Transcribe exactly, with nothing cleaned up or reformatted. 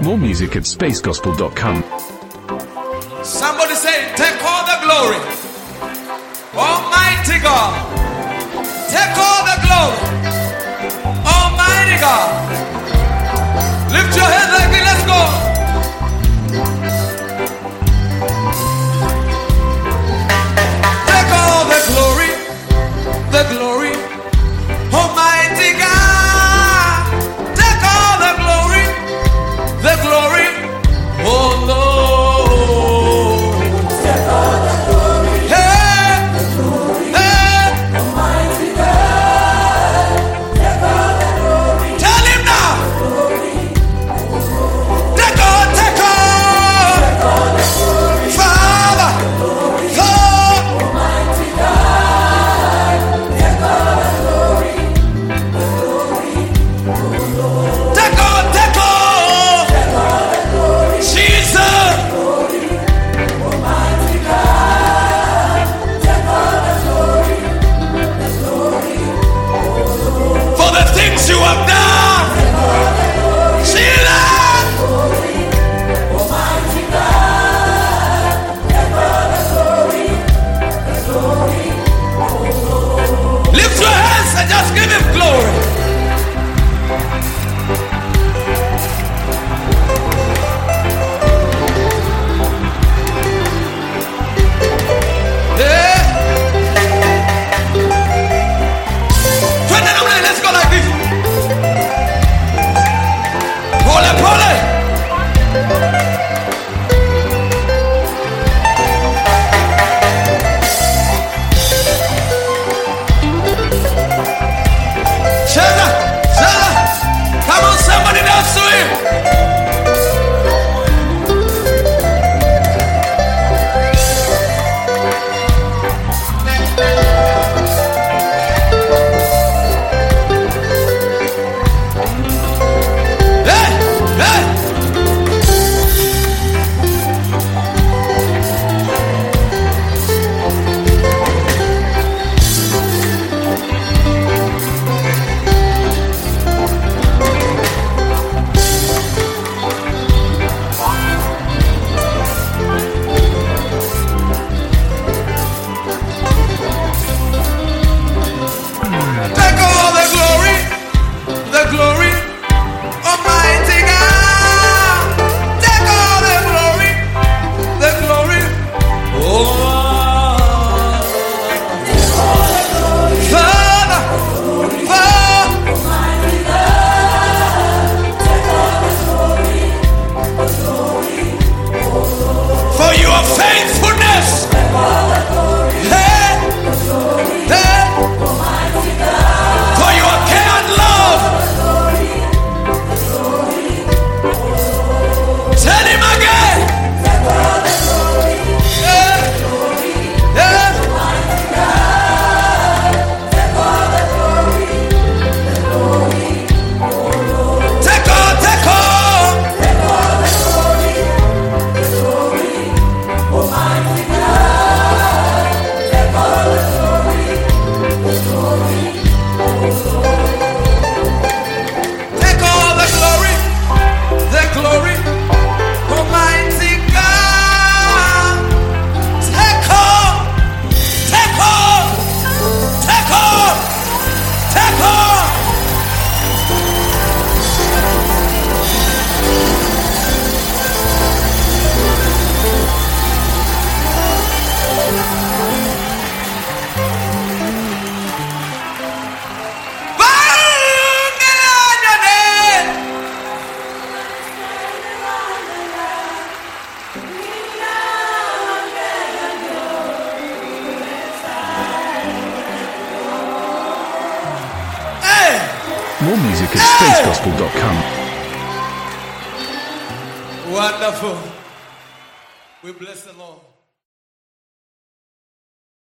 More music at space gospel dot com. Somebody say, take all the glory. Almighty God. Take all the glory. Almighty God. Lift your hands like this. Let's go. Take all the glory. The glory. Almighty God. Take all the glory. The glory. Oh Lord. Take all the glory. Hey. The glory. Hey. Almighty God. Take all the glory. Tell him now. Glory. Take all, take all. Take all the glory. Father. Glory. Lord. Almighty God. Take all the glory. The glory. Oh Lord. Take all, take all. Take all the glory. Jesus. Glory. Almighty God. Take all the glory. The glory. For the things you have done. Take all the glory. Jesus. Glory. Almighty God. Take all the glory. The glory. Lift your hands and just give him glory. Yeah. Twende namna hii, let's go like this. Pole pole. Cheza, cheza. Come on, somebody dance to him. Hey, hey. Take all the glory, the glory, Almighty God. Take all the glory, the glory. Oh, Father, Father, Almighty God. Take all the glory. The glory. for your faithfulness. Take all the glory. Hey, The glory. hey, Almighty God. for your care and love. The glory. The glory. Tell him again. Take all the glory. Yeah, Glory. yeah. Almighty God. Take all the glory. The glory. Take all, take all. Take all the glory. The glory. Almighty God. Take all the glory. The glory. Take all the glory, the glory, Almighty God. Take all, take all, take all, take all. Hey, More music at space gospel dot com. wonderful. We bless the Lord.